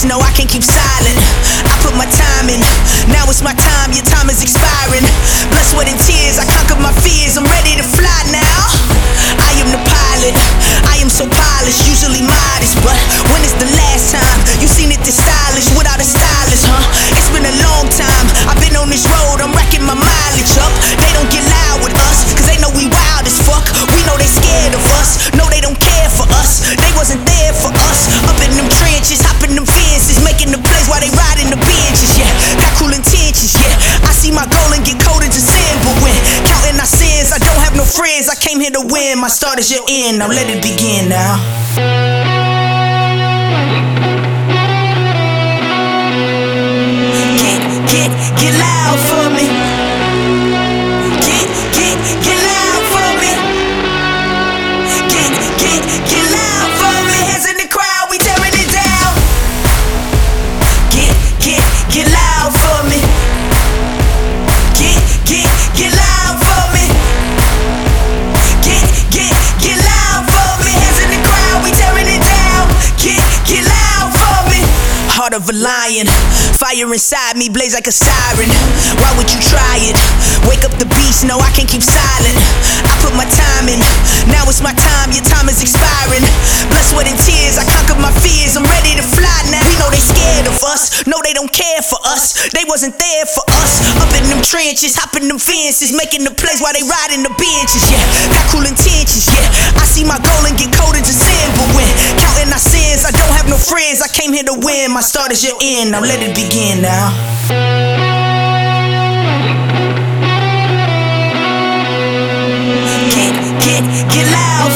beast, no, I can't keep silent. I put my time in, now it's my time, your time is expiring. Blood, sweat, and tears, I conquered my fears, I'm ready to fly now. I am the pilot, I am so polished, usually modest, but when is the last time you seen it this stylish without a stylist, huh? It's been a long time, I've been on this road, I'm racking my mileage up. They don't get loud with us, cause they know we wild as fuck. We know they scared of us, no they don't care for us. They wasn't there for us, up in them trenches, hopping them fences, making the plays while they riding the benches, yeah. Got cool intentions, yeah. I see my goal and get coded to sin, but when counting our sins, I don't have no friends. I came here to win, my start is your end, now let it begin now. Get loud for me. Get loud for me. Get loud for me. Hands in the crowd, we tearing it down. Get loud for me. Get loud for me. Get loud for me. Hands in the crowd, we tearing it down. Get loud for me. Heart of a lion, fire inside me blaze like a siren. Why would you try it? Wake up the beast, no, I can't keep silent. I put my time in, now it's my time, your time is expiring. Blood, sweat, and tears, I conquered my fears, I'm ready to fly now. We know they scared of us, no, they don't care for us. They wasn't there for us, up in them trenches, hopping them fences, making the plays while they riding the benches, yeah. Got cool intentions, yeah. I see my goal and get coded to sin, but when counting our sins, I don't have no friends. I came here to win, my start is your end, now let it begin now. Get loud